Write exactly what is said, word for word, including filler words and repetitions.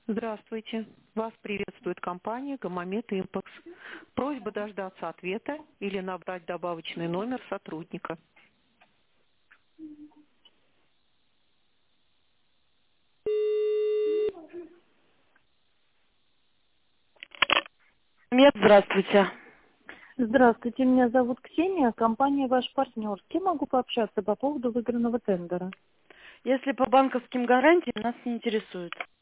Здравствуйте. Вас приветствует компания «Гамамед Импакс». Просьба дождаться ответа или набрать добавочный номер сотрудника. Нет, здравствуйте. Здравствуйте, меня зовут Ксения, компания «Ваш партнер». С кем могу пообщаться по поводу выигранного тендера? Если по банковским гарантиям, нас не интересует.